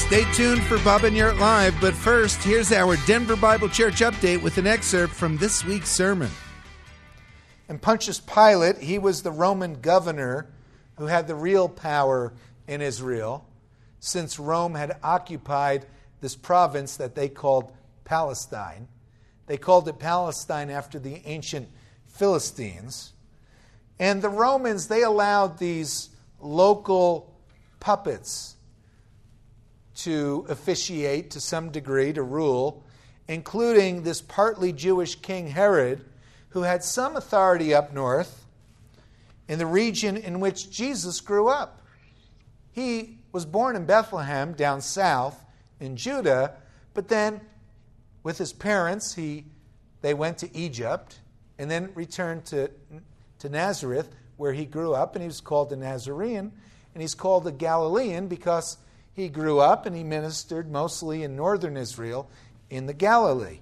Stay tuned for Bob and Yurt Live, but first, here's our Denver Bible Church update with an excerpt from this week's sermon. And Pontius Pilate, he was the Roman governor who had the real power in Israel, since Rome had occupied this province that they called Palestine. They called it Palestine after the ancient Philistines. And the Romans, they allowed these local puppets to officiate to some degree, to rule, including this partly Jewish king Herod, who had some authority up north in the region in which Jesus grew up. He was born in Bethlehem, down south in Judah, but then with his parents, they went to Egypt and then returned to Nazareth, where he grew up, and he was called a Nazarene, and he's called a Galilean because he grew up and he ministered mostly in northern Israel in the Galilee.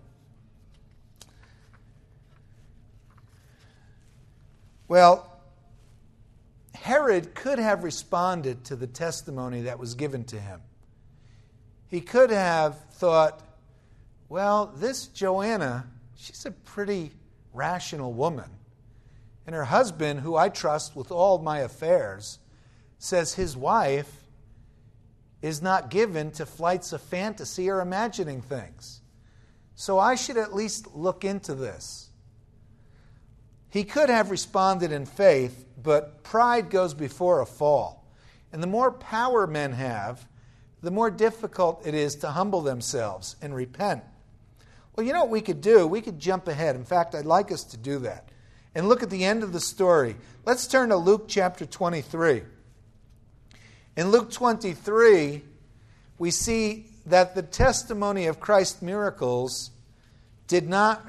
Well, Herod could have responded to the testimony that was given to him. He could have thought, well, this Joanna, she's a pretty rational woman. And her husband, who I trust with all my affairs, says his wife is not given to flights of fantasy or imagining things. So I should at least look into this. He could have responded in faith, but pride goes before a fall. And the more power men have, the more difficult it is to humble themselves and repent. Well, you know what we could do? We could jump ahead. In fact, I'd like us to do that and look at the end of the story. Let's turn to Luke chapter 23. In Luke 23, we see that the testimony of Christ's miracles did not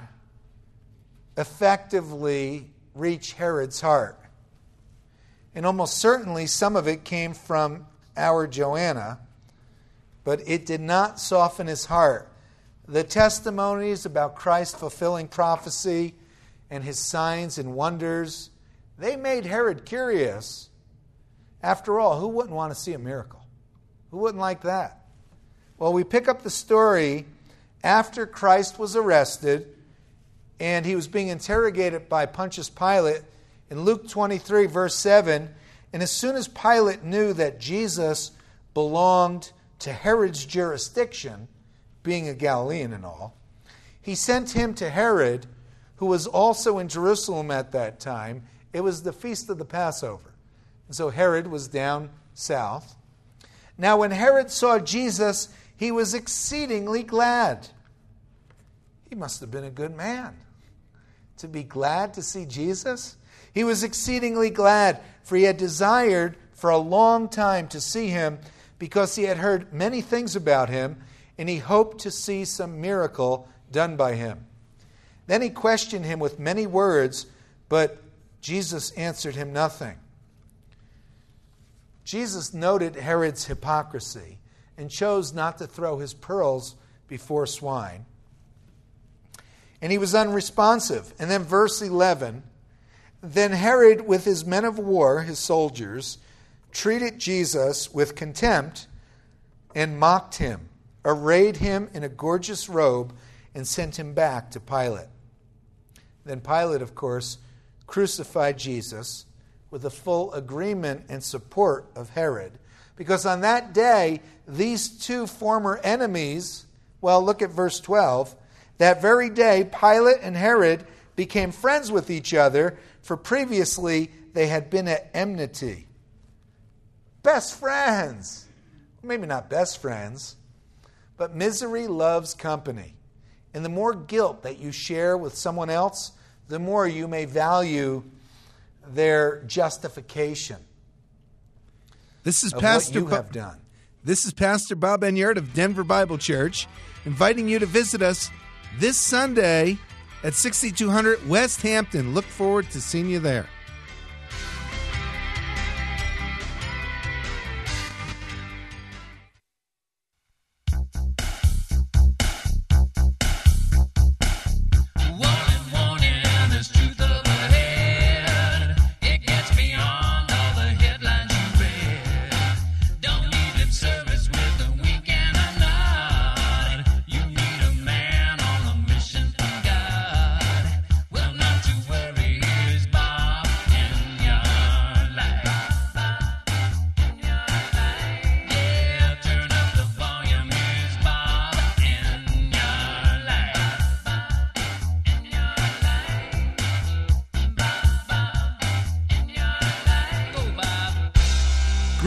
effectively reach Herod's heart. And almost certainly some of it came from our Joanna, but it did not soften his heart. The testimonies about Christ fulfilling prophecy and his signs and wonders, they made Herod curious. After all, who wouldn't want to see a miracle? Who wouldn't like that? Well, we pick up the story after Christ was arrested and he was being interrogated by Pontius Pilate in Luke 23, verse 7. And as soon as Pilate knew that Jesus belonged to Herod's jurisdiction, being a Galilean and all, he sent him to Herod, who was also in Jerusalem at that time. It was the feast of the Passover. And so Herod was down south. Now when Herod saw Jesus, he was exceedingly glad. He must have been a good man to be glad to see Jesus. He was exceedingly glad, for he had desired for a long time to see him, because he had heard many things about him, and he hoped to see some miracle done by him. Then he questioned him with many words, but Jesus answered him nothing. Jesus noted Herod's hypocrisy and chose not to throw his pearls before swine. And he was unresponsive. And then verse 11, then Herod with his men of war, his soldiers, treated Jesus with contempt and mocked him, arrayed him in a gorgeous robe, and sent him back to Pilate. Then Pilate, of course, crucified Jesus with the full agreement and support of Herod. Because on that day, these two former enemies, well, look at verse 12. That very day, Pilate and Herod became friends with each other, for previously they had been at enmity. Best friends. Maybe not best friends, but misery loves company. And the more guilt that you share with someone else, the more you may value their justification. This is Pastor what you have done. This is Pastor Bob and Yurt of Denver Bible Church, inviting you to visit us this Sunday at 6200 West Hampton. Look forward to seeing you there. Service with a wink and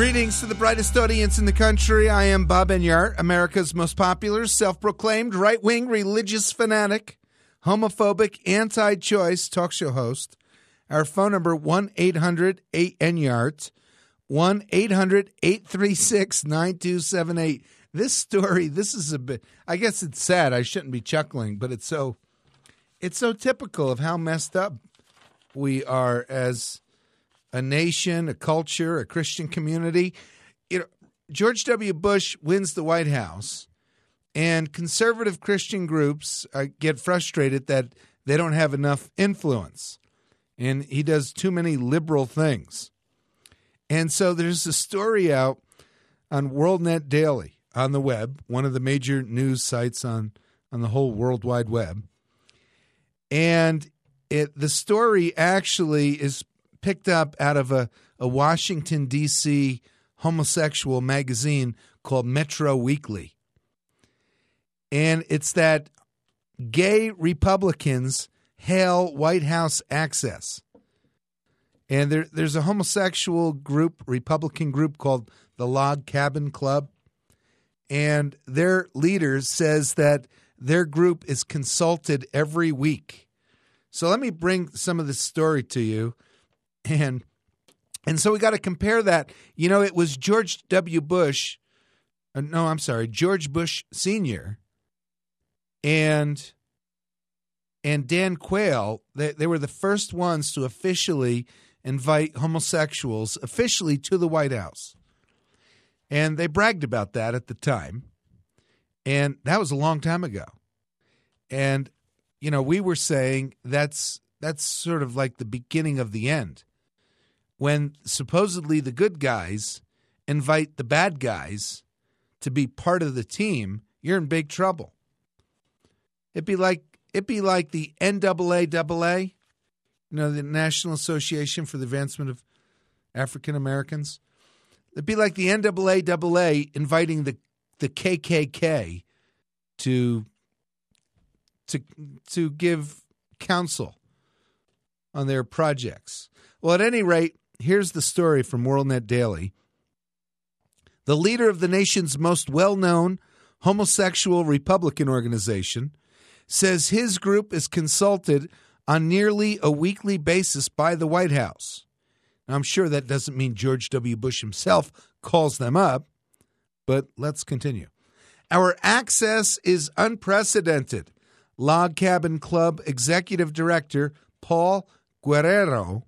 Greetings to the brightest audience in the country. I am Bob Enyart, America's most popular, self-proclaimed right-wing religious fanatic, homophobic, anti-choice talk show host. Our phone number, 1-800-8-ENYART, 1-800-836-9278. This story, this is a bit, I guess it's sad. I shouldn't be chuckling, but it's so typical of how messed up we are as a nation, a culture, a Christian community. You know, George W. Bush wins the White House, and conservative Christian groups get frustrated that they don't have enough influence, and he does too many liberal things. And so there's a story out on WorldNet Daily on the web, one of the major news sites on the whole World Wide Web. And the story actually is picked up out of a Washington, D.C. homosexual magazine called Metro Weekly. And it's that gay Republicans hail White House access. And there's a homosexual group, Republican group called the Log Cabin Club. And their leader says that their group is consulted every week. So let me bring some of this story to you. And so we got to compare that. You know, it was George Bush Sr. and Dan Quayle. They were the first ones to officially invite homosexuals officially to the White House. And they bragged about that at the time. And that was a long time ago. And, you know, we were saying that's sort of like the beginning of the end. When supposedly the good guys invite the bad guys to be part of the team, you're in big trouble. It'd be like the NAAA, you know, the National Association for the Advancement of African Americans. It'd be like the NAAA inviting the KKK to give counsel on their projects. Well, at any rate, here's the story from WorldNet Daily. The leader of the nation's most well-known homosexual Republican organization says his group is consulted on nearly a weekly basis by the White House. Now, I'm sure that doesn't mean George W. Bush himself calls them up, but let's continue. Our access is unprecedented, Log Cabin Club Executive Director Paul Guerrero,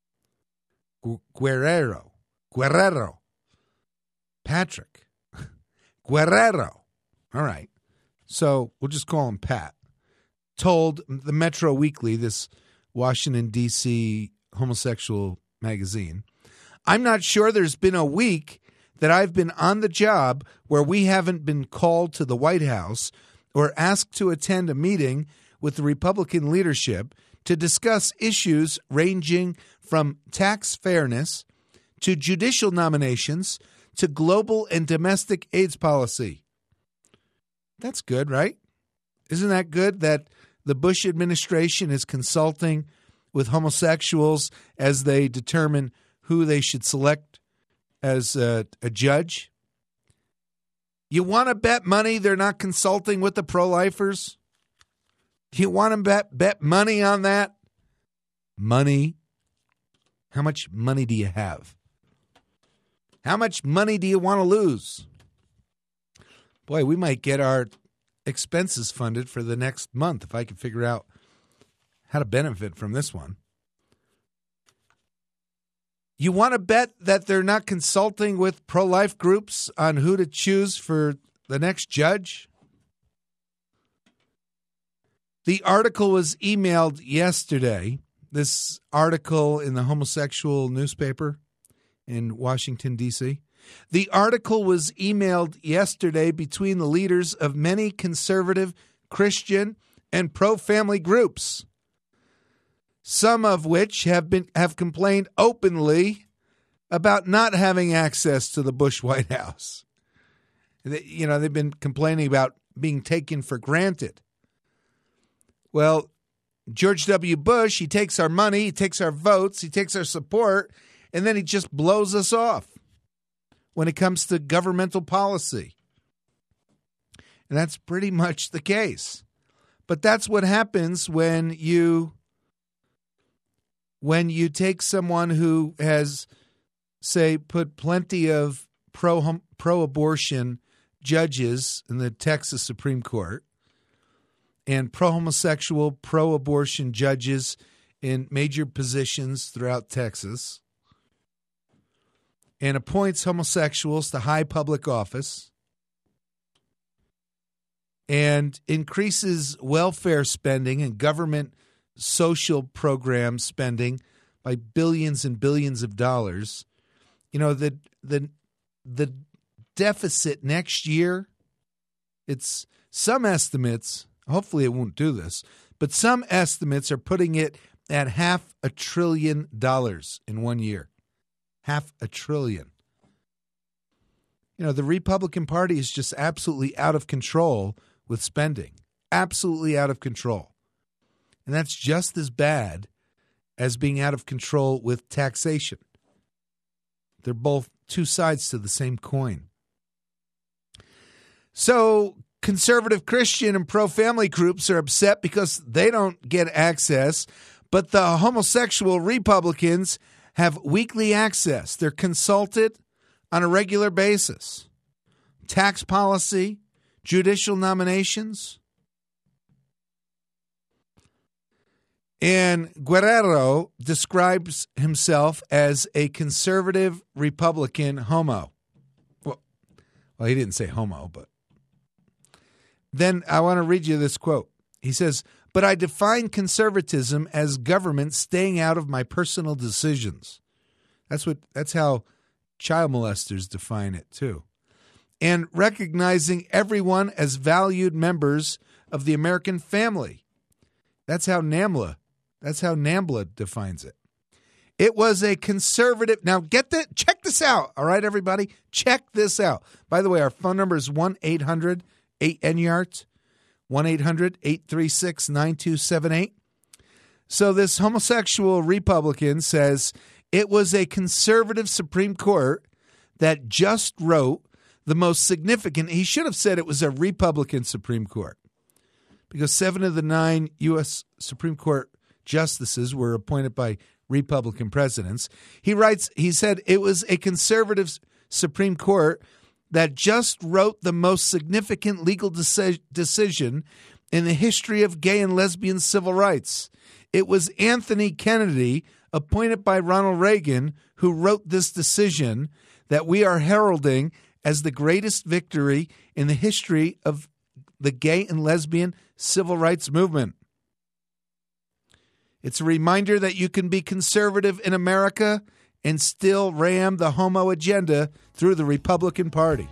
Patrick Guerrero. All right. So we'll just call him Pat. Told the Metro Weekly, this Washington, D.C. homosexual magazine, I'm not sure there's been a week that I've been on the job where we haven't been called to the White House or asked to attend a meeting with the Republican leadership to discuss issues ranging from tax fairness to judicial nominations to global and domestic AIDS policy. That's good, right? Isn't that good that the Bush administration is consulting with homosexuals as they determine who they should select as a judge? You want to bet money they're not consulting with the pro-lifers? You want to bet money on that? Money? How much money do you have? How much money do you want to lose? Boy, we might get our expenses funded for the next month if I can figure out how to benefit from this one. You want to bet that they're not consulting with pro-life groups on who to choose for the next judge? The article was emailed yesterday, this article in the homosexual newspaper in Washington, D.C. The article was emailed yesterday between the leaders of many conservative, Christian, and pro-family groups, some of which have complained openly about not having access to the Bush White House. They've been complaining about being taken for granted. Well, George W. Bush, he takes our money, he takes our votes, he takes our support, and then he just blows us off. when it comes to governmental policy. And that's pretty much the case. But that's what happens when you take someone who has, say, put plenty of pro-abortion judges in the Texas Supreme Court and pro-homosexual, pro-abortion judges in major positions throughout Texas, and appoints homosexuals to high public office, and increases welfare spending and government social program spending by billions and billions of dollars. You know, the deficit next year, it's some estimates, hopefully it won't do this, but some estimates are putting it at $500 billion in 1 year. $500 billion. You know, the Republican Party is just absolutely out of control with spending. Absolutely out of control. And that's just as bad as being out of control with taxation. They're both two sides to the same coin. So conservative Christian and pro-family groups are upset because they don't get access, but the homosexual Republicans have weekly access. They're consulted on a regular basis. Tax policy, judicial nominations. And Guerrero describes himself as a conservative Republican homo. Well, he didn't say homo, but. Then I want to read you this quote. He says, "But I define conservatism as government staying out of my personal decisions." That's how child molesters define it too. "And recognizing everyone as valued members of the American family." That's how NAMBLA defines it. It was a conservative. Now check this out. All right, everybody, check this out. By the way, our phone number is 1-800-8NYART, 1-800-836-9278. So this homosexual Republican says it was a conservative Supreme Court that just wrote the most significant. He should have said it was a Republican Supreme Court, because 7 of the 9 U.S. Supreme Court justices were appointed by Republican presidents. He said it was a conservative Supreme Court that just wrote the most significant legal decision in the history of gay and lesbian civil rights. It was Anthony Kennedy, appointed by Ronald Reagan, who wrote this decision that we are heralding as the greatest victory in the history of the gay and lesbian civil rights movement. It's a reminder that you can be conservative in America and still ram the homo agenda through the Republican Party.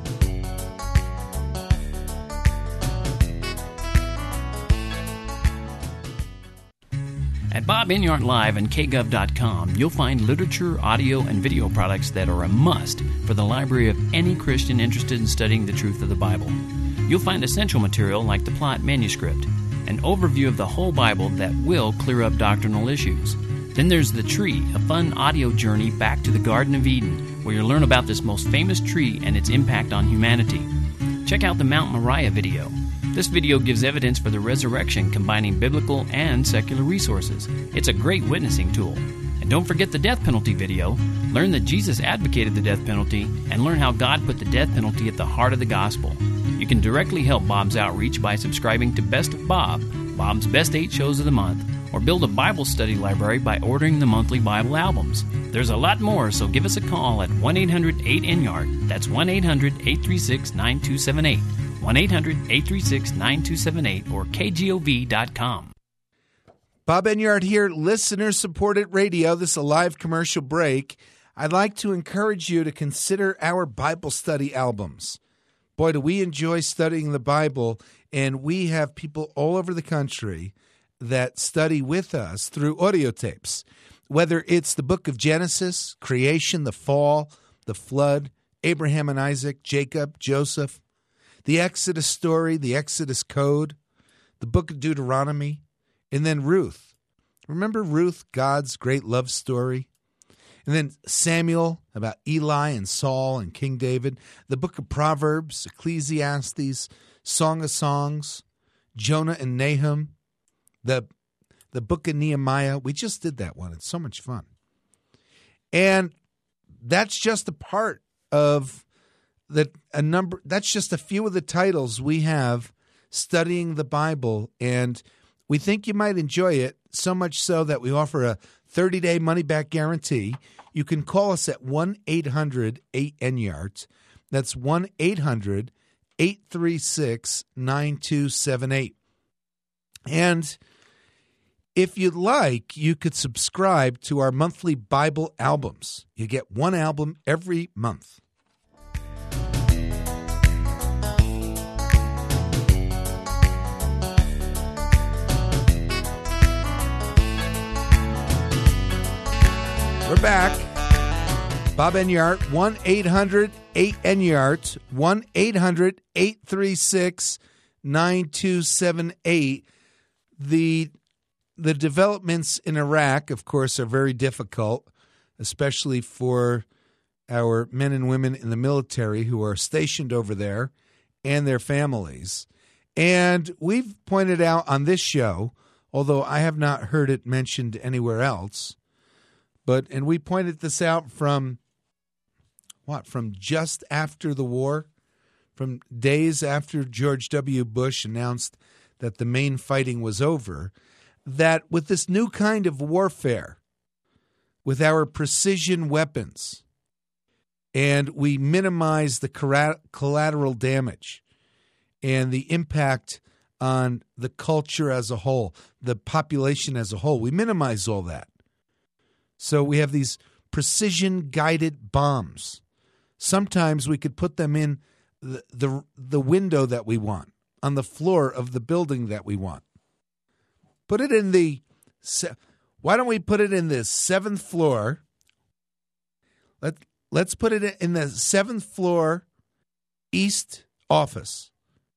At Bob Enyart Live and KGov.com, you'll find literature, audio, and video products that are a must for the library of any Christian interested in studying the truth of the Bible. You'll find essential material like the Plot Manuscript, an overview of the whole Bible that will clear up doctrinal issues. Then there's The Tree, a fun audio journey back to the Garden of Eden, where you'll learn about this most famous tree and its impact on humanity. Check out the Mount Moriah video. This video gives evidence for the resurrection, combining biblical and secular resources. It's a great witnessing tool. And don't forget the death penalty video. Learn that Jesus advocated the death penalty and learn how God put the death penalty at the heart of the gospel. You can directly help Bob's outreach by subscribing to Best of Bob, Bob's Best 8 Shows of the Month, or build a Bible study library by ordering the monthly Bible albums. There's a lot more, so give us a call at 1-800-8NYART. That's 1-800-836-9278. 1-800-836-9278 or KGOV.com. Bob Enyart here, listener-supported radio. This is a live commercial break. I'd like to encourage you to consider our Bible study albums. Boy, do we enjoy studying the Bible, and we have people all over the country that study with us through audio tapes. Whether it's the book of Genesis, creation, the fall, the flood, Abraham and Isaac, Jacob, Joseph, the Exodus story, the Exodus code, the book of Deuteronomy, and then Ruth. Remember Ruth, God's great love story? And then Samuel, about Eli and Saul and King David. The book of Proverbs, Ecclesiastes, Song of Songs, Jonah and Nahum, the book of Nehemiah. We just did that one. It's so much fun. And that's just a part of that's just a few of the titles we have studying the Bible, and we think you might enjoy it, so much so that we offer a 30-day money-back guarantee. You can call us at 1-800-8-NYARDS. That's 1-800-836-9278. And if you'd like, you could subscribe to our monthly Bible albums. You get one album every month. We're back. Bob Enyart, 1-800-8-NYARDS, 1-800-836-9278. The developments in Iraq, of course, are very difficult, especially for our men and women in the military who are stationed over there and their families. And we've pointed out on this show, although I have not heard it mentioned anywhere else, and we pointed this out from just after the war, from days after George W. Bush announced that the main fighting was over, that with this new kind of warfare, with our precision weapons, and we minimize the collateral damage and the impact on the culture as a whole, the population as a whole, we minimize all that. So we have these precision-guided bombs. Sometimes we could put them in the window that we want, on the floor of the building that we want. Put it in why don't we put it in the 7th floor? Let's put it in the 7th floor east office.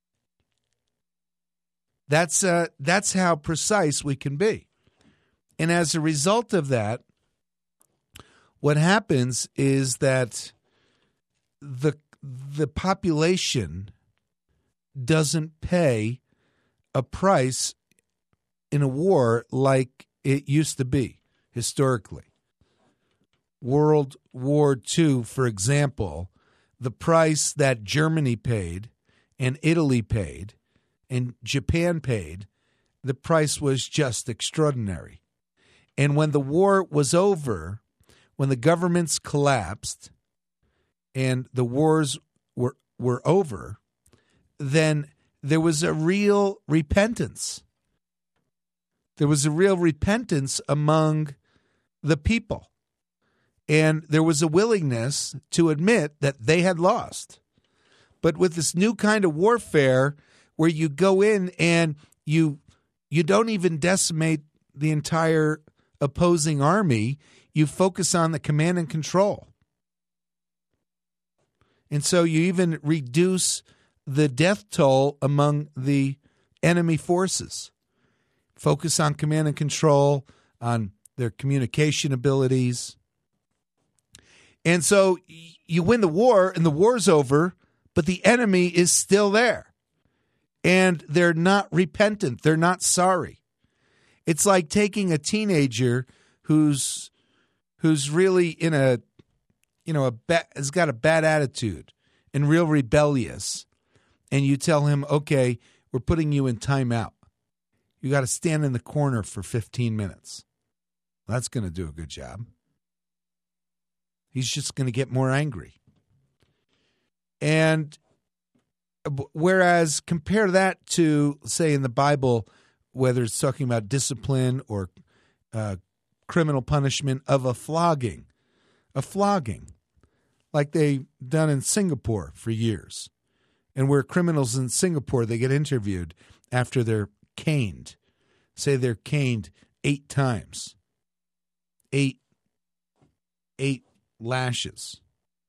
That's how precise we can be. And as a result of that, what happens is that the population doesn't pay a price in a war like it used to be historically. World War II, for example, the price that Germany paid and Italy paid and Japan paid, the price was just extraordinary. And when the war was over, when the governments collapsed and the wars were over, then there was a real repentance. There was a real repentance among the people. And there was a willingness to admit that they had lost. But with this new kind of warfare where you go in and you don't even decimate the entire opposing army, you focus on the command and control. And so you even reduce the death toll among the enemy forces. Focus on command and control, on their communication abilities. And so you win the war, and the war's over, but the enemy is still there. And they're not repentant. They're not sorry. It's like taking a teenager who's really in has got a bad attitude and real rebellious, and you tell him, okay, we're putting you in timeout. You got to stand in the corner for 15 minutes. Well, that's going to do a good job. He's just going to get more angry. And whereas compare that to, say, in the Bible, whether it's talking about discipline or criminal punishment of a flogging, like they've done in Singapore for years. And where criminals in Singapore, they get interviewed after they're caned. Say they're caned 8 times. 8 lashes.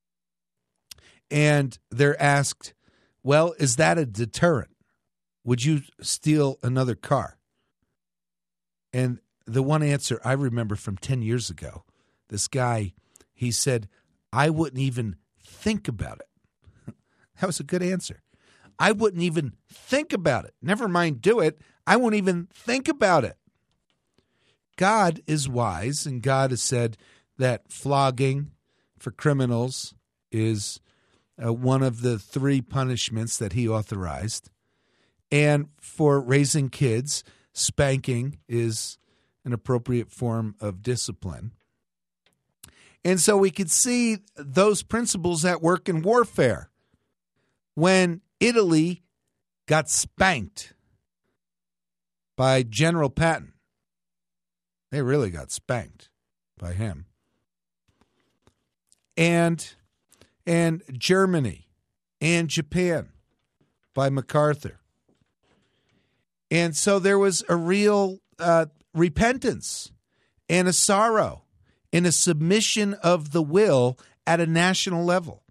And they're asked, well, is that a deterrent? Would you steal another car? And the one answer I remember from 10 years ago, this guy He said, I wouldn't even think about it. That was a good answer. I wouldn't even think about it. Never mind do it. I won't even think about it. God is wise, and God has said that flogging for criminals is one of the 3 punishments that he authorized. And for raising kids, spanking is an appropriate form of discipline. And so we could see those principles at work in warfare. When Italy got spanked by General Patton, they really got spanked by him. And Germany and Japan by MacArthur. And so there was a real repentance and a sorrow and a submission of the will at a national level.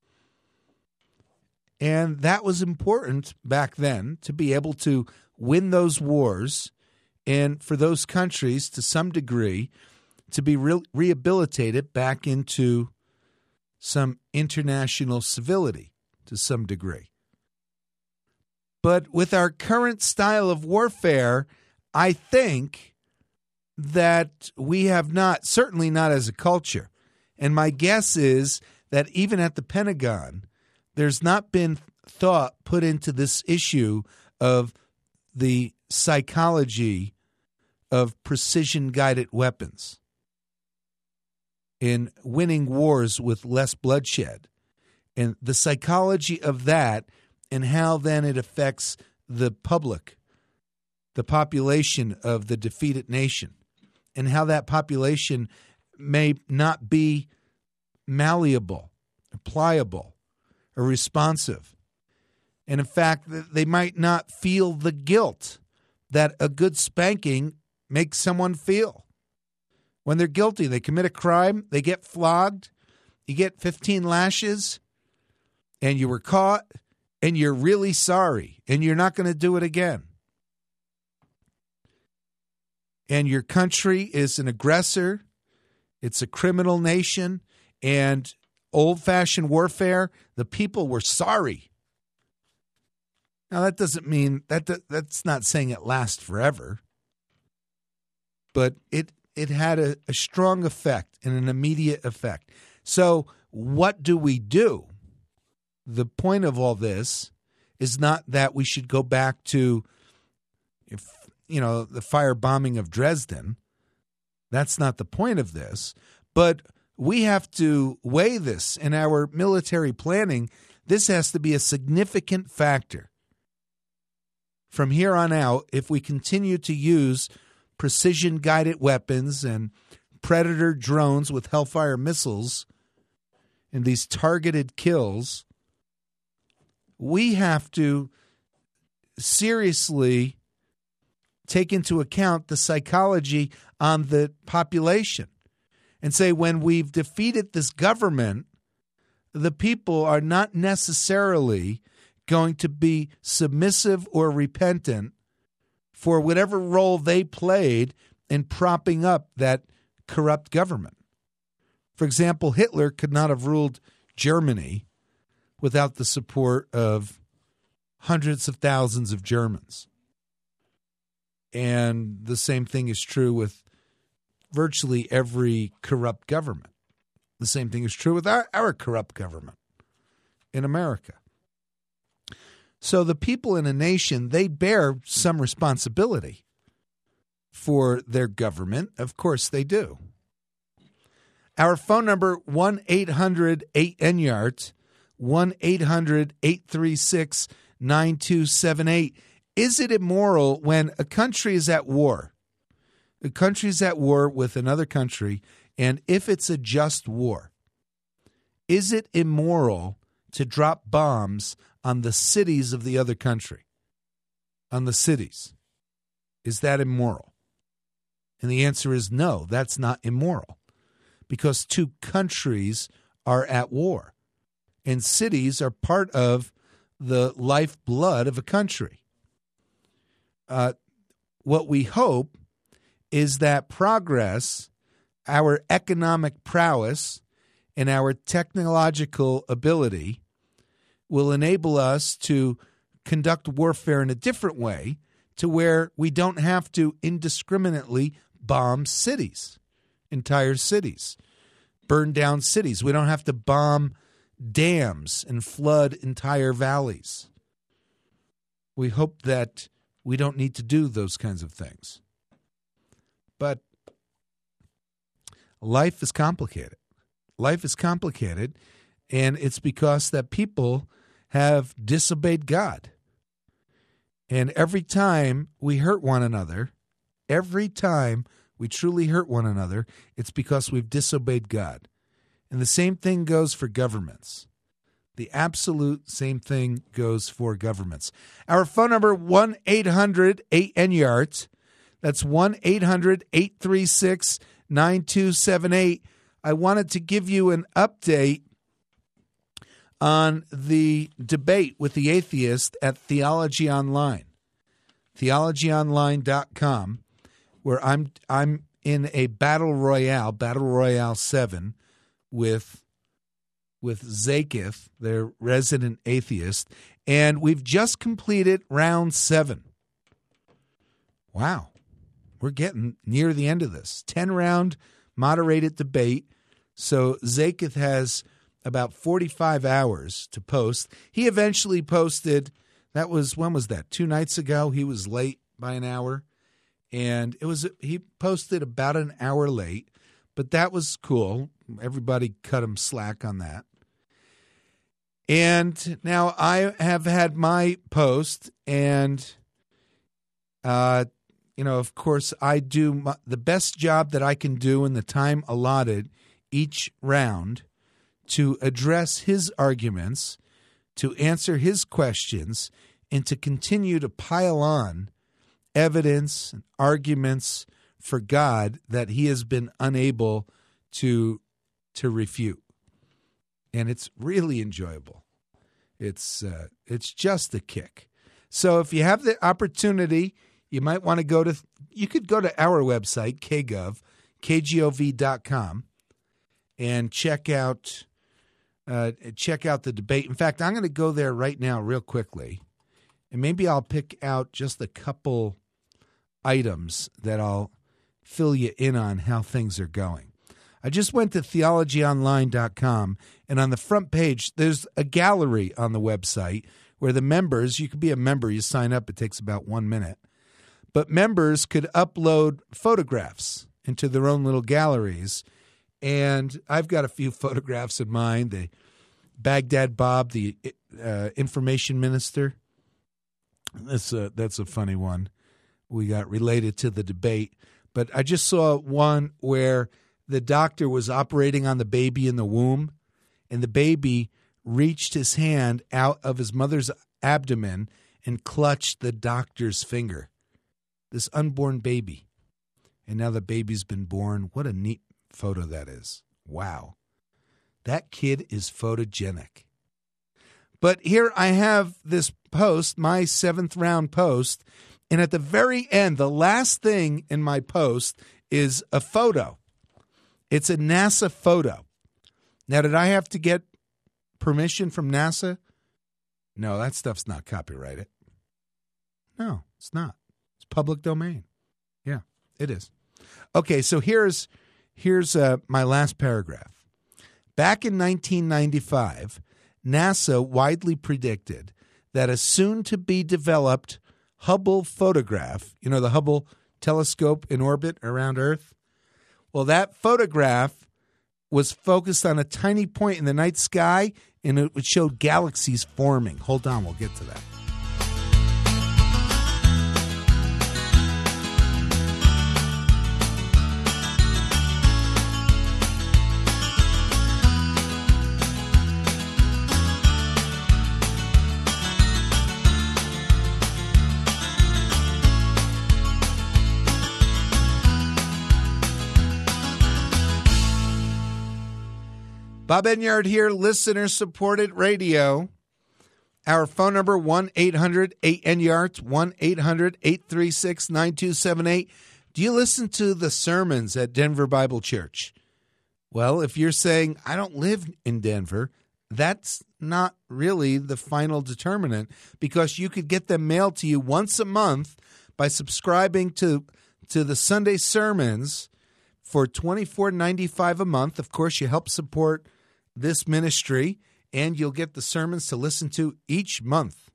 And that was important back then, to be able to win those wars and for those countries, to some degree, to be rehabilitated back into some international civility to some degree. But with our current style of warfare, I think that we have not, certainly not as a culture, and my guess is that even at the Pentagon, there's not been thought put into this issue of the psychology of precision-guided weapons in winning wars with less bloodshed, and the psychology of that and how then it affects the public, the population of the defeated nation, and how that population may not be malleable, or pliable, or responsive. And in fact, they might not feel the guilt that a good spanking makes someone feel. When they're guilty, they commit a crime, they get flogged, you get 15 lashes, and you were caught, and you're really sorry, and you're not going to do it again. And your country is an aggressor, it's a criminal nation, and old-fashioned warfare, the people were sorry. Now, that doesn't mean, that's not saying it lasts forever, but it had a strong effect and an immediate effect. So what do we do? The point of all this is not that we should go back to, the firebombing of Dresden. That's not the point of this. But we have to weigh this in our military planning. This has to be a significant factor. From here on out, if we continue to use precision-guided weapons and Predator drones with Hellfire missiles and these targeted kills, we have to seriously take into account the psychology on the population and say, when we've defeated this government, the people are not necessarily going to be submissive or repentant for whatever role they played in propping up that corrupt government. For example, Hitler could not have ruled Germany without the support of hundreds of thousands of Germans. And the same thing is true with virtually every corrupt government. The same thing is true with our corrupt government in America. So the people in a nation, they bear some responsibility for their government. Of course they do. Our phone number, 1-800-8-NYARDS, 1-800-836-9278. Is it immoral when a country is at war? A country is at war with another country, and if it's a just war, is it immoral to drop bombs on the cities of the other country? On the cities. Is that immoral? And the answer is no, that's not immoral, because two countries are at war, and cities are part of the lifeblood of a country. What we hope is that progress, our economic prowess, and our technological ability will enable us to conduct warfare in a different way, to where we don't have to indiscriminately bomb cities, entire cities, burn down cities. We don't have to bomb dams and flood entire valleys. We hope that we don't need to do those kinds of things. But life is complicated. Life is complicated, and it's because that people have disobeyed God. And every time we hurt one another, every time we truly hurt one another, it's because we've disobeyed God. And the same thing goes for governments. The absolute same thing goes for governments. Our phone number, 1-800-8NYARDS. That's 1-800-836-9278. I wanted to give you an update on the debate with the atheist at Theology Online, theologyonline.com, where I'm in a Battle Royale 7, with Zakith, their resident atheist, and we've just completed round 7. Wow, we're getting near the end of this 10-round moderated debate. So Zakith has about 45 hours to post. He eventually posted, when was that? 2 nights ago. He was late by an hour, and he posted about an hour late, but that was cool. Everybody cut him slack on that. And now I have had my post, and of course, I do the best job that I can do in the time allotted each round to address his arguments, to answer his questions, and to continue to pile on evidence and arguments for God that he has been unable to refute. And it's really enjoyable. It's just a kick. So if you have the opportunity, you might want to you could go to our website, kgov.com, and check out the debate. In fact, I'm going to go there right now real quickly, and maybe I'll pick out just a couple items that I'll fill you in on how things are going. I just went to theologyonline.com, and on the front page, there's a gallery on the website where the members, you could be a member, you sign up, it takes about 1 minute, but members could upload photographs into their own little galleries, and I've got a few photographs in mind. The Baghdad Bob, the information minister, that's a funny one we got related to the debate, but I just saw one where the doctor was operating on the baby in the womb, and the baby reached his hand out of his mother's abdomen and clutched the doctor's finger. This unborn baby. And now the baby's been born. What a neat photo that is. Wow. That kid is photogenic. But here I have this post, my 7th round post, and at the very end, the last thing in my post is a photo. It's a NASA photo. Now, did I have to get permission from NASA? No, that stuff's not copyrighted. No, it's not. It's public domain. Yeah, it is. Okay, so here's my last paragraph. Back in 1995, NASA widely predicted that a soon-to-be-developed Hubble photograph, the Hubble telescope in orbit around Earth, well, that photograph was focused on a tiny point in the night sky, and it showed galaxies forming. Hold on, we'll get to that. Bob Enyard here, listener-supported radio. Our phone number, 1-800-8NYARDS, 1-800-836-9278. Do you listen to the sermons at Denver Bible Church? Well, if you're saying, I don't live in Denver, that's not really the final determinant, because you could get them mailed to you once a month by subscribing to the Sunday sermons for $24.95 a month. Of course, you help support this ministry, and you'll get the sermons to listen to each month.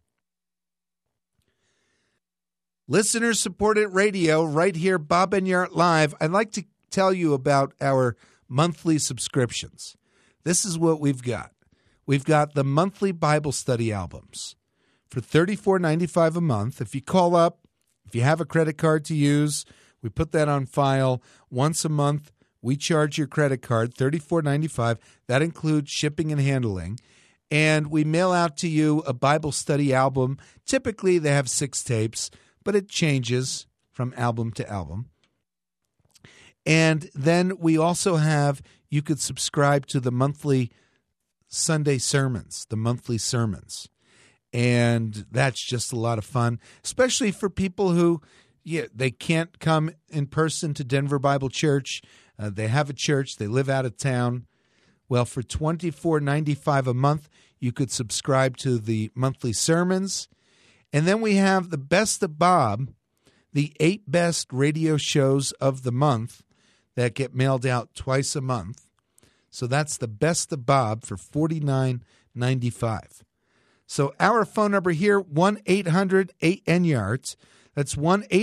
Listener-supported radio right here, Bob Enyart Live. I'd like to tell you about our monthly subscriptions. This is what we've got. We've got the monthly Bible study albums for $34.95 a month. If you call up, if you have a credit card to use, we put that on file once a month. We charge your credit card, $34.95. That includes shipping and handling. And we mail out to you a Bible study album. Typically, they have 6 tapes, but it changes from album to album. And then we also have, you could subscribe to the monthly Sunday sermons, the monthly sermons. And that's just a lot of fun, especially for people who, they can't come in person to Denver Bible Church. They have a church. They live out of town. Well, for $24.95 a month, you could subscribe to the monthly sermons. And then we have the Best of Bob, the 8 best radio shows of the month that get mailed out twice a month. So that's the Best of Bob for $49.95. So our phone number here, 1-800-8-ENYART. That's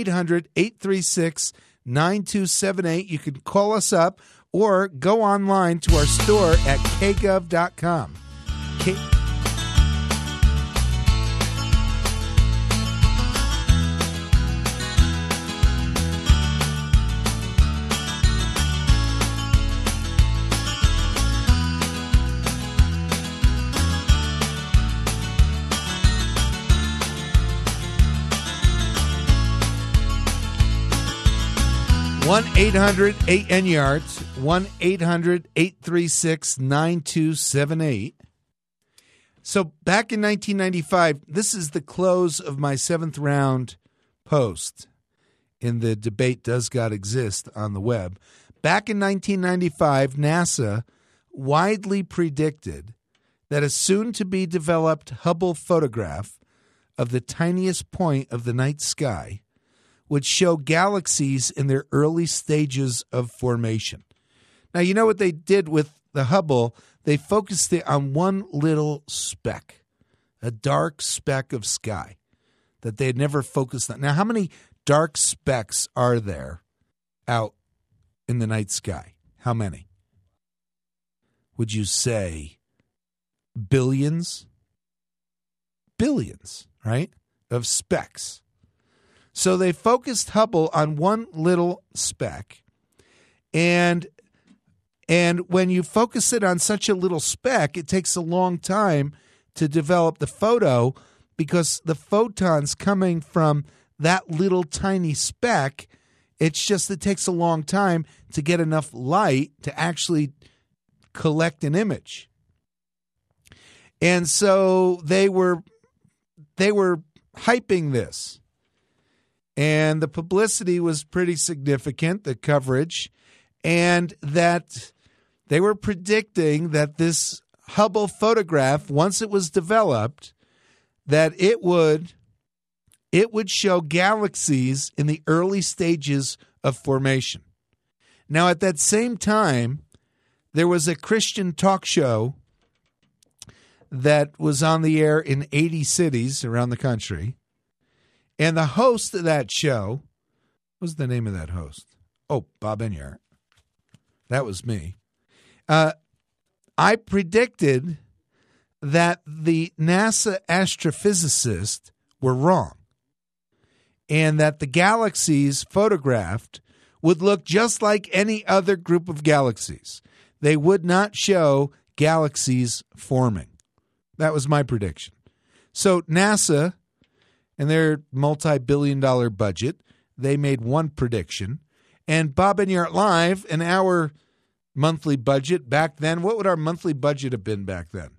1-800-836-9278. You can call us up or go online to our store at kgov.com. 1-800-8-ENYART, 1-800-836-9278. So back in 1995, this is the close of my 7th round post in the Debate Does God Exist on the web. Back in 1995, NASA widely predicted that a soon-to-be-developed Hubble photograph of the tiniest point of the night sky would show galaxies in their early stages of formation. Now, you know what they did with the Hubble? They focused it on one little speck, a dark speck of sky that they had never focused on. Now, how many dark specks are there out in the night sky? How many? Would you say billions? Billions, right, of specks. So they focused Hubble on one little speck, and when you focus it on such a little speck, it takes a long time to develop the photo, because the photons coming from that little tiny speck, it takes a long time to get enough light to actually collect an image. And so they were hyping this. And the publicity was pretty significant, the coverage, and that they were predicting that this Hubble photograph, once it was developed, that it would show galaxies in the early stages of formation. Now, at that same time, there was a Christian talk show that was on the air in 80 cities around the country. And the host of that show, what was the name of that host? Oh, Bob Enyart. That was me. I predicted that the NASA astrophysicists were wrong, and that the galaxies photographed would look just like any other group of galaxies. They would not show galaxies forming. That was my prediction. So NASA, and their multi-billion-dollar budget, they made one prediction. And Bob Enyart Live, and our monthly budget back then, what would our monthly budget have been back then?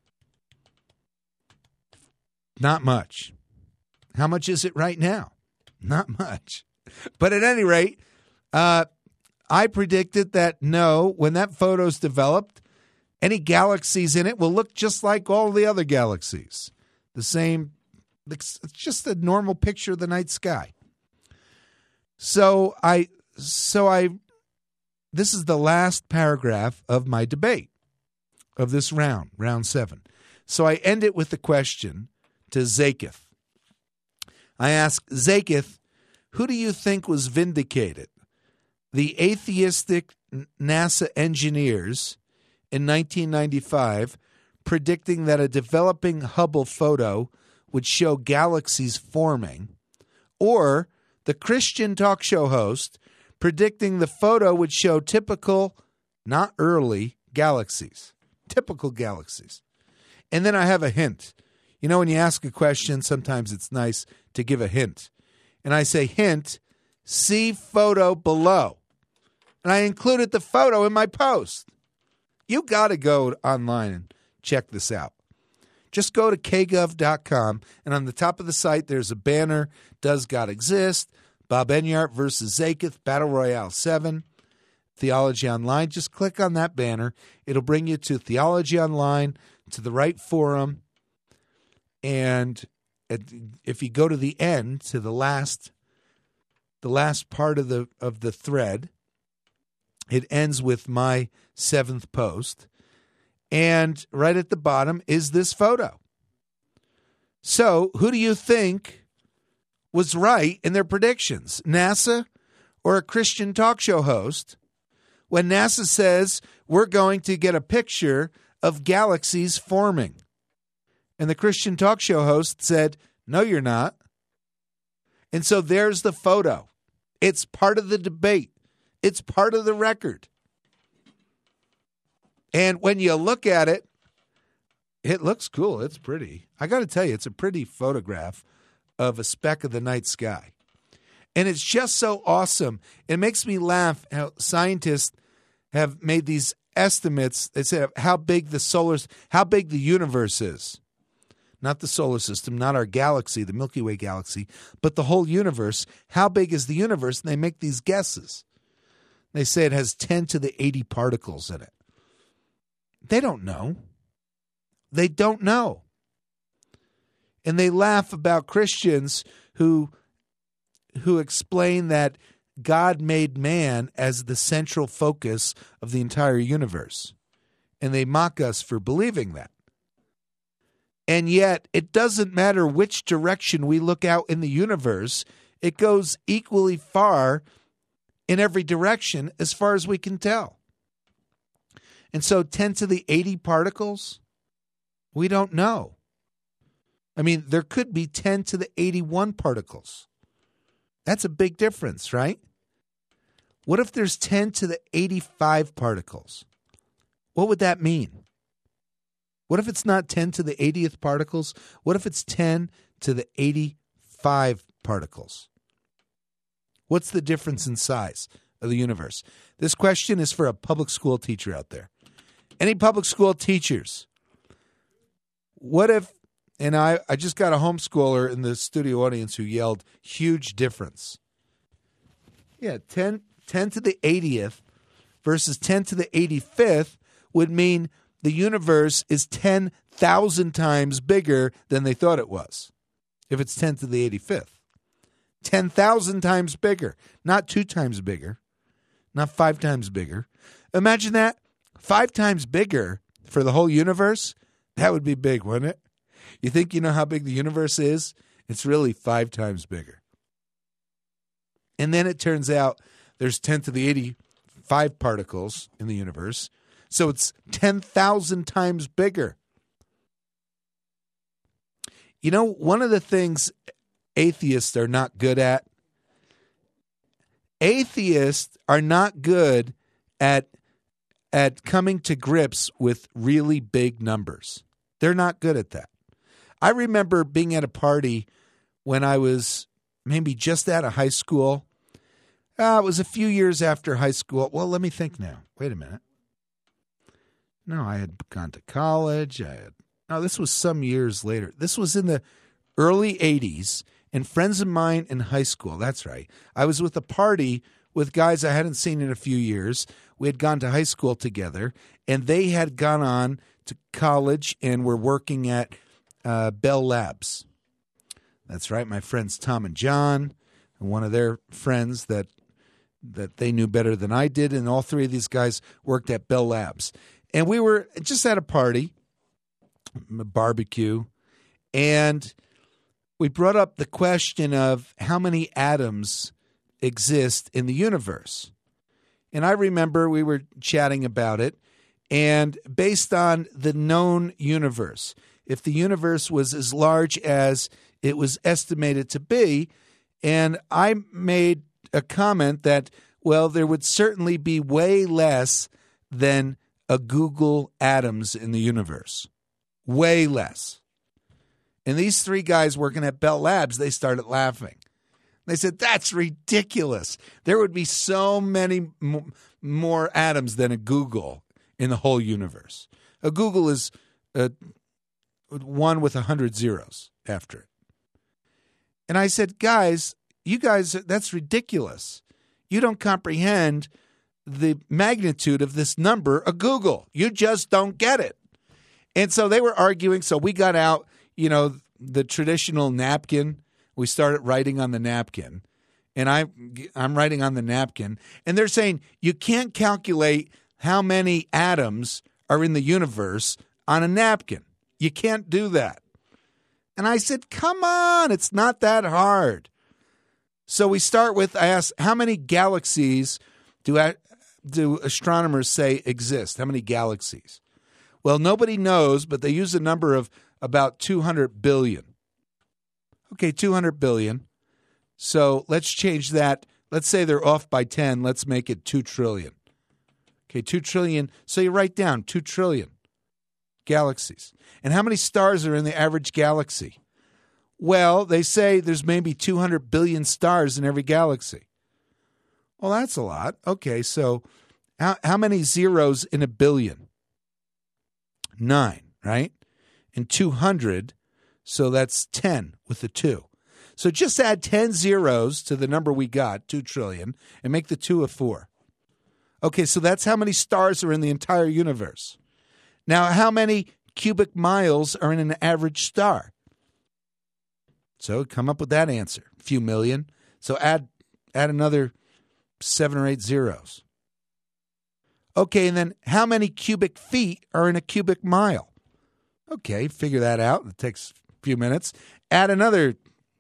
Not much. How much is it right now? Not much. But at any rate, I I predicted that no, when that photo's developed, any galaxies in it will look just like all the other galaxies. The same, it's just a normal picture of the night sky. So this is the last paragraph of my debate of this round 7. So I end it with the question to Zakieth. I ask Zakieth, who do you think was vindicated? The atheistic NASA engineers in 1995 predicting that a developing Hubble photo would show galaxies forming, or the Christian talk show host predicting the photo would show typical, not early, galaxies. Typical galaxies. And then I have a hint. You know, when you ask a question, sometimes it's nice to give a hint. And I say, hint, see photo below. And I included the photo in my post. You got to go online and check this out. Just go to kgov.com, and on the top of the site, there's a banner, Does God Exist? Bob Enyart versus Zakieth, Battle Royale 7, Theology Online. Just click on that banner. It'll bring you to Theology Online, to the right forum, and if you go to the end, to the last part of the thread, it ends with my 7th post. And right at the bottom is this photo. So, who do you think was right in their predictions? NASA or a Christian talk show host? When NASA says we're going to get a picture of galaxies forming. And the Christian talk show host said, no, you're not. And so there's the photo. It's part of the debate. It's part of the record. And when you look at it, it looks cool. It's pretty. I got to tell you, it's a pretty photograph of a speck of the night sky. And it's just so awesome. It makes me laugh how scientists have made these estimates. They said how big the universe is. Not the solar system, not our galaxy, the Milky Way galaxy, but the whole universe. How big is the universe? And they make these guesses. They say it has 10 to the 80 particles in it. They don't know. They don't know. And they laugh about Christians who explain that God made man as the central focus of the entire universe. And they mock us for believing that. And yet, it doesn't matter which direction we look out in the universe, it goes equally far in every direction as far as we can tell. And so 10 to the 80 particles, we don't know. I mean, there could be 10 to the 81 particles. That's a big difference, right? What if there's 10 to the 85 particles? What would that mean? What if it's not 10 to the 80th particles? What if it's 10 to the 85 particles? What's the difference in size of the universe? This question is for a public school teacher out there. Any public school teachers? What if, and I just got a homeschooler in the studio audience who yelled, huge difference. Yeah, 10 to the 80th versus 10 to the 85th would mean the universe is 10,000 times bigger than they thought it was, if it's 10 to the 85th. 10,000 times bigger, not 2 times bigger, not 5 times bigger. Imagine that, 5 times bigger for the whole universe. That would be big, wouldn't it? You think you know how big the universe is? It's really 5 times bigger. And then it turns out there's 10 to the 85 particles in the universe. So it's 10,000 times bigger. You know, one of the things atheists are not good at, atheists are not good at coming to grips with really big numbers. They're not good at that. I remember being at a party when I was maybe just out of high school. It was a few years after high school. Well, let me think now. Wait a minute. No, I had gone to college. This was some years later. This was in the early 80s, and friends of mine in high school, that's right. I was with a party with guys I hadn't seen in a few years. We had gone to high school together, and they had gone on to college and were working at Bell Labs. That's right, my friends Tom and John, and one of their friends that they knew better than I did, and all three of these guys worked at Bell Labs. And we were just at a party, a barbecue, and we brought up the question of how many atoms exist in the universe. And I remember we were chatting about it, and based on the known universe, if the universe was as large as it was estimated to be, and I made a comment that, well, there would certainly be way less than a Google atoms in the universe. Way less. And these three guys working at Bell Labs, they started laughing. They said, that's ridiculous. There would be so many more atoms than a Google in the whole universe. A Google is one with 100 zeros after it. And I said, guys, you guys, that's ridiculous. You don't comprehend the magnitude of this number, a Google. You just don't get it. And so they were arguing. So we got out, the traditional napkin. We started writing on the napkin. And I'm writing on the napkin. And they're saying, you can't calculate how many atoms are in the universe on a napkin. You can't do that. And I said, come on, it's not that hard. So we start with, I asked, how many galaxies do astronomers say exist? How many galaxies? Well, nobody knows, but they use a number of about 200 billion. Okay, 200 billion. So let's change that. Let's say they're off by 10. Let's make it 2 trillion. Okay, 2 trillion. So you write down 2 trillion galaxies. And how many stars are in the average galaxy? Well, they say there's maybe 200 billion stars in every galaxy. Well, that's a lot. Okay, so how many zeros in a billion? 9, right? And 200, so that's 10 with a 2. So just add 10 zeros to the number we got, 2 trillion, and make the 2 a 4. Okay, so that's how many stars are in the entire universe. Now, how many cubic miles are in an average star? So come up with that answer. A few million. So add another 7 or 8 zeros. Okay, and then how many cubic feet are in a cubic mile? Okay, figure that out. It takes a few minutes. Add another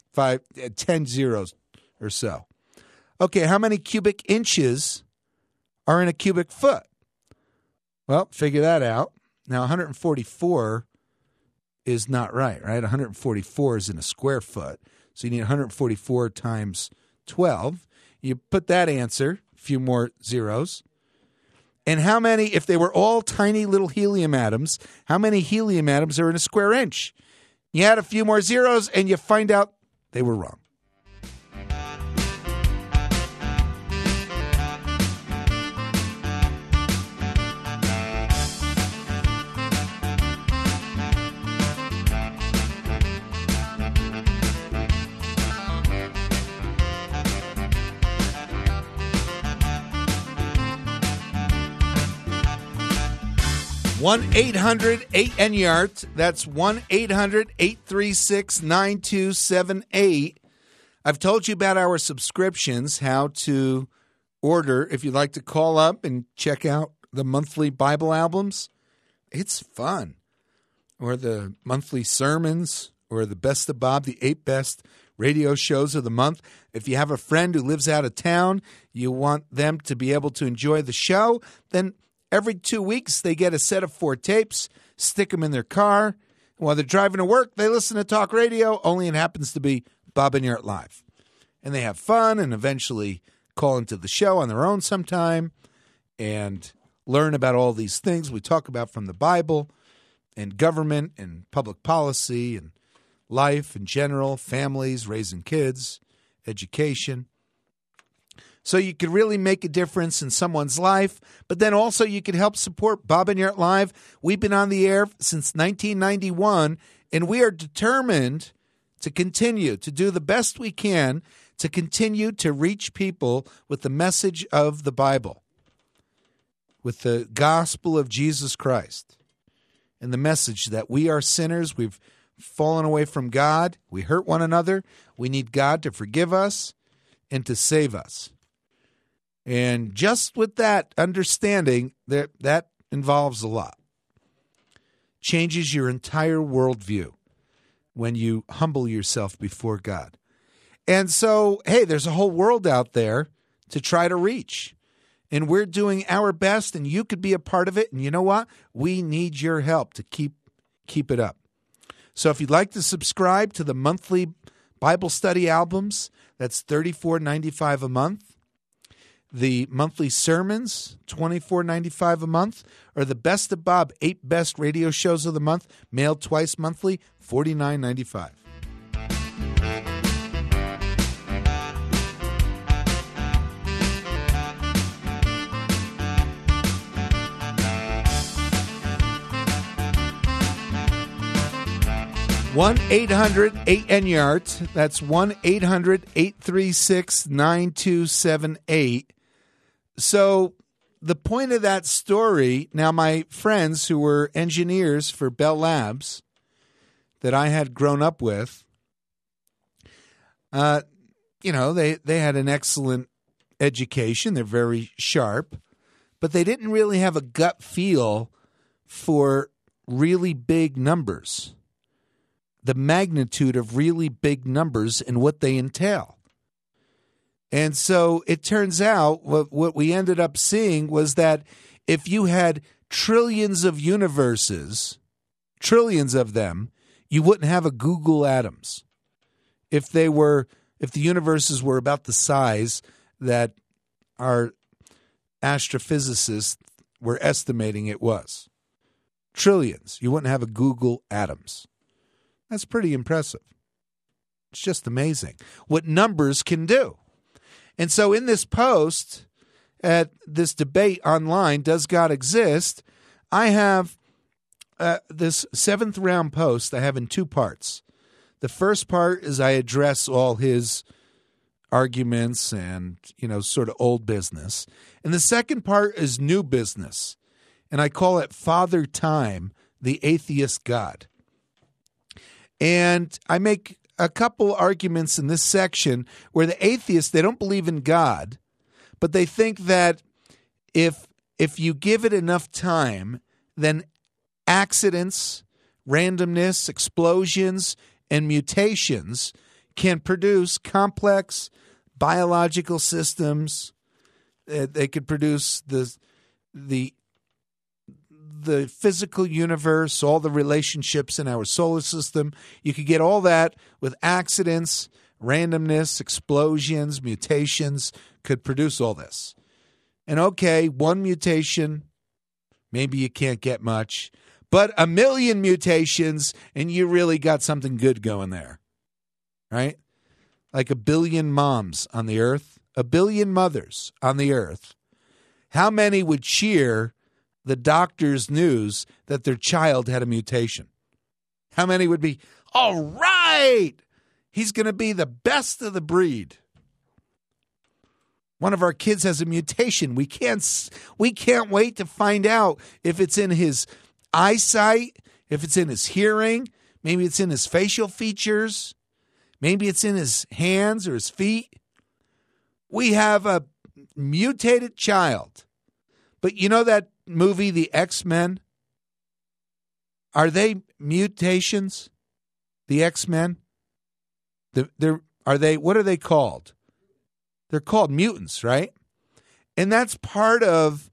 10 zeros or so. Okay, how many cubic inches are in a cubic foot? Well, figure that out. Now, 144 is not right? 144 is in a square foot. So you need 144 times 12. You put that answer, a few more zeros. And how many, if they were all tiny little helium atoms, how many helium atoms are in a square inch? You add a few more zeros and you find out they were wrong. One 1-800-8-NYART. That's 1-800-836-9278. I've told you about our subscriptions, how to order. If you'd like to call up and check out the monthly Bible albums, it's fun. Or the monthly sermons, or the Best of Bob, the 8 best radio shows of the month. If you have a friend who lives out of town, you want them to be able to enjoy the show, then every 2 weeks, they get a set of 4 tapes, stick them in their car. While they're driving to work, they listen to talk radio, only it happens to be Bob and Yart Live. And they have fun and eventually call into the show on their own sometime and learn about all these things we talk about from the Bible and government and public policy and life in general, families, raising kids, education. So you could really make a difference in someone's life, but then also you could help support Bob and Yart Live. We've been on the air since 1991, and we are determined to continue to do the best we can to continue to reach people with the message of the Bible, with the gospel of Jesus Christ, and the message that we are sinners, we've fallen away from God, we hurt one another, we need God to forgive us and to save us. And just with that understanding, that involves a lot. Changes your entire worldview when you humble yourself before God. And so, hey, there's a whole world out there to try to reach. And we're doing our best, and you could be a part of it. And you know what? We need your help to keep it up. So if you'd like to subscribe to the monthly Bible study albums, that's $34.95 a month. The monthly sermons, $24.95 a month, or the Best of Bob 8 Best Radio Shows of the Month, mailed twice monthly, $49.95. 1-800-8NYART. That's 1-800-836-9278. So the point of that story, now my friends who were engineers for Bell Labs that I had grown up with, they had an excellent education. They're very sharp, but they didn't really have a gut feel for really big numbers, the magnitude of really big numbers and what they entail. And so it turns out what we ended up seeing was that if you had trillions of universes, trillions of them, you wouldn't have a Google atoms. If the universes were about the size that our astrophysicists were estimating it was. Trillions. You wouldn't have a Google atoms. That's pretty impressive. It's just amazing what numbers can do. And so in this post, at this debate online, Does God Exist?, I have this 7th round post I have in 2 parts. The first part is I address all his arguments and, sort of old business. And the second part is new business. And I call it Father Time, the Atheist God. And I make a couple arguments in this section where the atheists, they don't believe in God, but they think that if you give it enough time, then accidents, randomness, explosions, and mutations can produce complex biological systems. They could produce the physical universe, all the relationships in our solar system. You could get all that with accidents, randomness, explosions, mutations, could produce all this. And okay, 1 mutation, maybe you can't get much, but 1 million mutations, and you really got something good going there, right? Like 1 billion moms on the earth, 1 billion mothers on the earth. How many would cheer the doctor's news that their child had a mutation? How many would be, all right, he's going to be the best of the breed? One of our kids has a mutation. We can't wait to find out if it's in his eyesight, if it's in his hearing, maybe it's in his facial features, maybe it's in his hands or his feet. We have a mutated child. But you know that movie, The X-Men? Are they mutations? The X-Men? What are they called? They're called mutants, right? And that's part of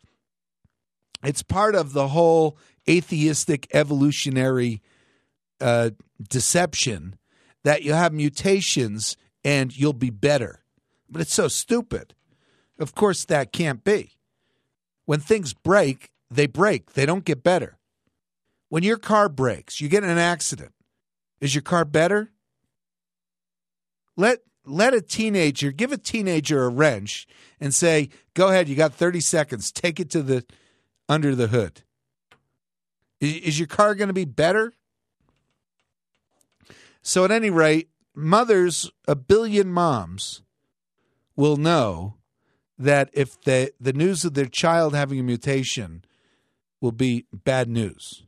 the whole atheistic evolutionary deception that you have mutations and you'll be better. But it's so stupid. Of course, that can't be. When things break, they break. They don't get better. When your car breaks, you get in an accident. Is your car better? Give a teenager a wrench and say, go ahead, you got 30 seconds. Take it to under the hood. Is your car going to be better? So at any rate, mothers, a billion moms, will know that if the news of their child having a mutation will be bad news.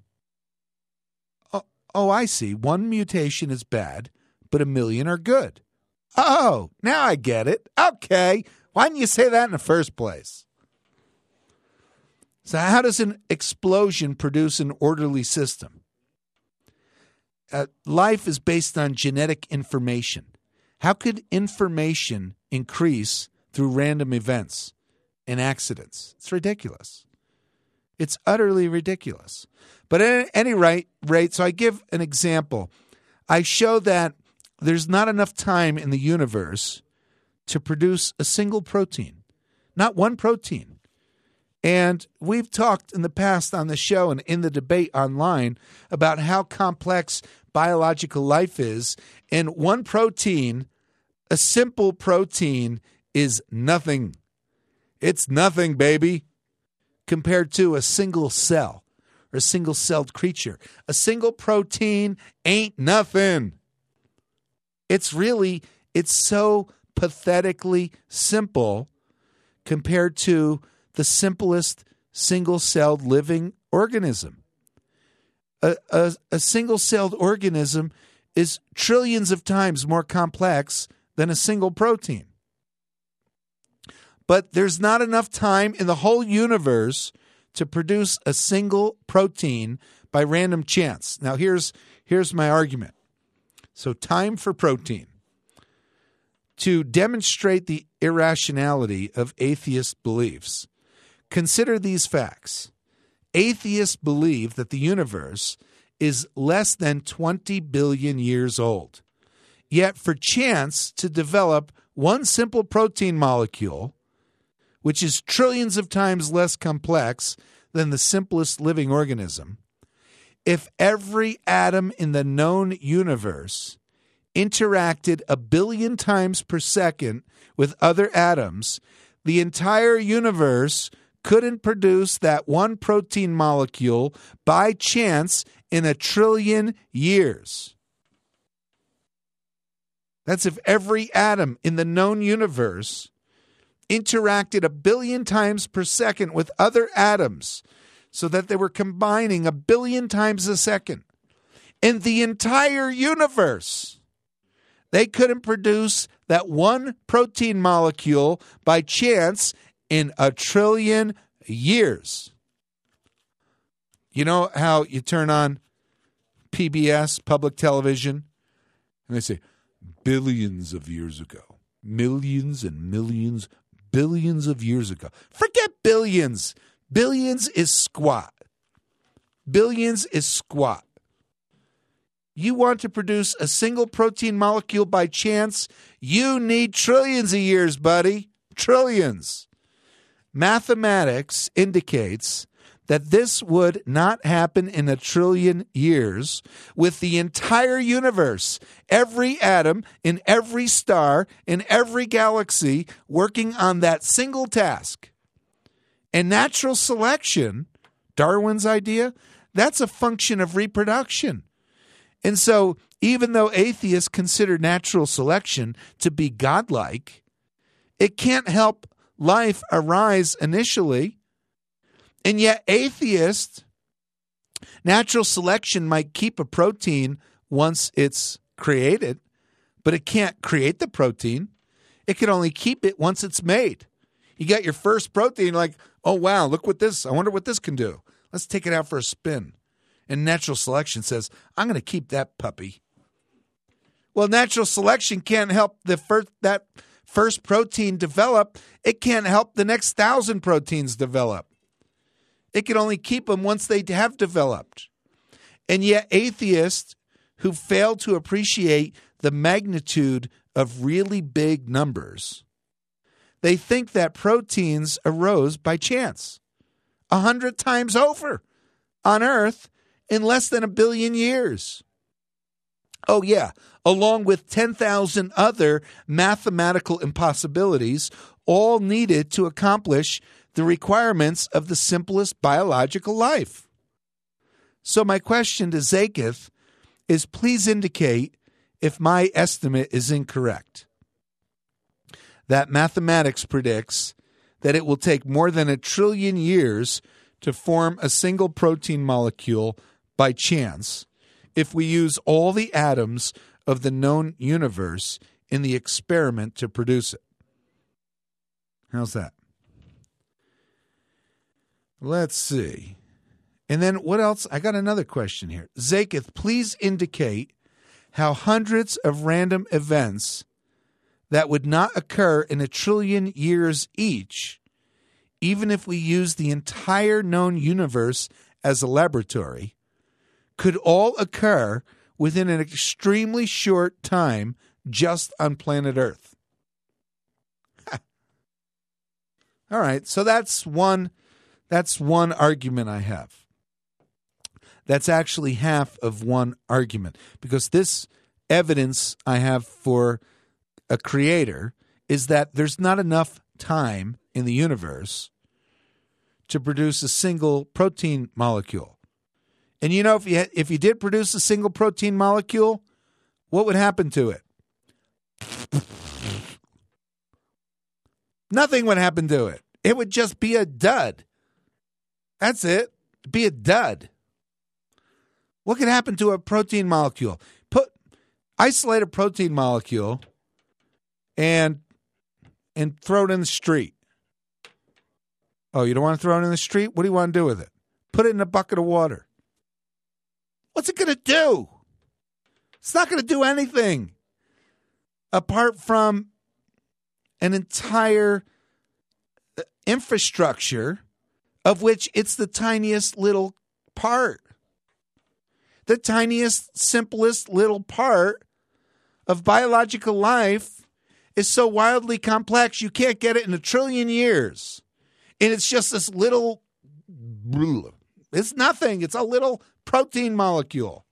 Oh, I see. One mutation is bad, but a million are good. Oh, now I get it. Okay. Why didn't you say that in the first place? So how does an explosion produce an orderly system? Life is based on genetic information. How could information increase through random events and accidents? It's ridiculous. It's utterly ridiculous. But at any rate, so I give an example. I show that there's not enough time in the universe to produce a single protein, not one protein. And we've talked in the past on the show and in the debate online about how complex biological life is. And one protein, a simple protein, is nothing. It's nothing, baby, compared to a single cell or a single-celled creature. A single protein ain't nothing. It's so pathetically simple compared to the simplest single-celled living organism. A single-celled organism is trillions of times more complex than a single protein. But there's not enough time in the whole universe to produce a single protein by random chance. Now, here's my argument. So, time for protein. To demonstrate the irrationality of atheist beliefs, consider these facts. Atheists believe that the universe is less than 20 billion years old. Yet, for chance to develop one simple protein molecule, which is trillions of times less complex than the simplest living organism, if every atom in the known universe interacted 1 billion times per second with other atoms, the entire universe couldn't produce that one protein molecule by chance in 1 trillion years. That's if every atom in the known universe interacted 1 billion times per second with other atoms so that they were combining 1 billion times a second. In the entire universe, they couldn't produce that one protein molecule by chance in 1 trillion years. You know how you turn on PBS, public television, and they say, billions of years ago, millions and millions, billions of years ago. Forget billions. Billions is squat. Billions is squat. You want to produce a single protein molecule by chance? You need trillions of years, buddy. Trillions. Mathematics indicates that this would not happen in 1 trillion years with the entire universe, every atom in every star, in every galaxy, working on that single task. And natural selection, Darwin's idea, that's a function of reproduction. And so even though atheists consider natural selection to be godlike, it can't help life arise initially. And yet atheists, natural selection might keep a protein once it's created, but it can't create the protein. It can only keep it once it's made. You got your first protein, like, oh, wow, look what this, I wonder what this can do. Let's take it out for a spin. And natural selection says, I'm going to keep that puppy. Well, natural selection can't help that first protein develop. It can't help the next 1,000 proteins develop. It can only keep them once they have developed. And yet atheists who fail to appreciate the magnitude of really big numbers, they think that proteins arose by chance 100 times over on Earth in less than 1 billion years. Oh, yeah, along with 10,000 other mathematical impossibilities, all needed to accomplish the requirements of the simplest biological life. So my question to Zakieth is, please indicate if my estimate is incorrect. That mathematics predicts that it will take more than 1 trillion years to form a single protein molecule by chance if we use all the atoms of the known universe in the experiment to produce it. How's that? Let's see. And then what else? I got another question here. Zaketh, please indicate how hundreds of random events that would not occur in 1 trillion years each, even if we use the entire known universe as a laboratory, could all occur within an extremely short time just on planet Earth. All right, so that's one argument I have. That's actually half of one argument, because this evidence I have for a creator is that there's not enough time in the universe to produce a single protein molecule. And you know, if you did produce a single protein molecule, what would happen to it? Nothing would happen to it. It would just be a dud. That's it. It'd be a dud. What could happen to a protein molecule? Isolate a protein molecule and throw it in the street. Oh, you don't want to throw it in the street? What do you want to do with it? Put it in a bucket of water. What's it going to do? It's not going to do anything apart from an entire infrastructure of which it's the tiniest little part. The tiniest, simplest little part of biological life is so wildly complex you can't get it in 1 trillion years. And it's just this little, it's nothing. It's a little protein molecule.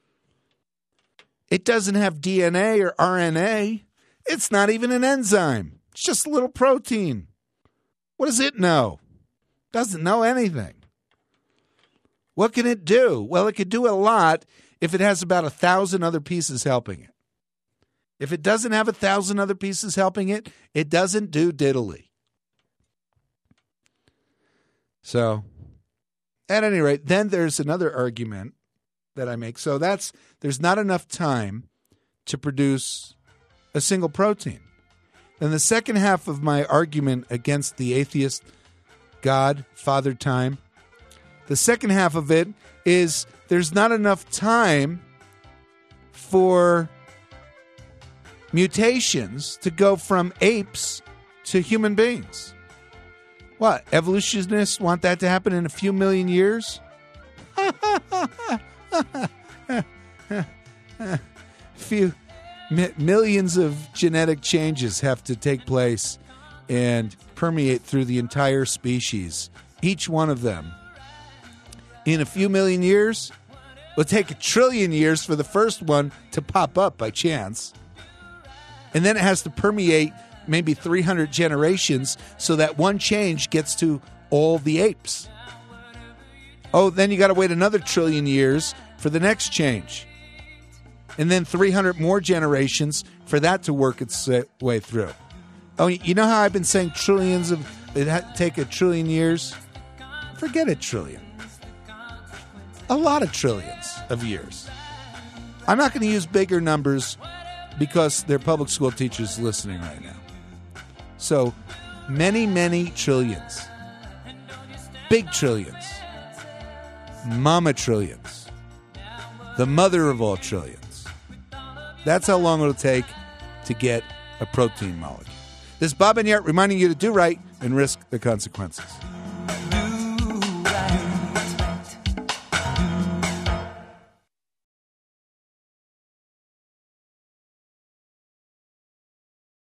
It doesn't have DNA or RNA. It's not even an enzyme. It's just a little protein. What does it know? Doesn't know anything. What can it do? Well, it could do a lot if it has about 1,000 other pieces helping it. If it doesn't have 1,000 other pieces helping it, it doesn't do diddly. So, at any rate, then there's another argument that I make. So there's not enough time to produce a single protein. And the second half of my argument against the atheist God, Father Time, the second half of it is there's not enough time for mutations to go from apes to human beings. What, evolutionists want that to happen in a few million years? Millions of genetic changes have to take place and permeate through the entire species, each one of them. In a few million years, it'll take 1 trillion years for the first one to pop up by chance. And then it has to permeate maybe 300 generations so that one change gets to all the apes. Oh, then you got to wait another 1 trillion years for the next change. And then 300 more generations for that to work its way through. Oh, you know how I've been saying it'd take 1 trillion years? Forget 1 trillion. A lot of trillions of years. I'm not going to use bigger numbers because there are public school teachers listening right now. So, many, many trillions. Big trillions. Mama trillions. The mother of all trillions. That's how long it'll take to get a protein molecule. This is Bob and Yart reminding you to do right and risk the consequences.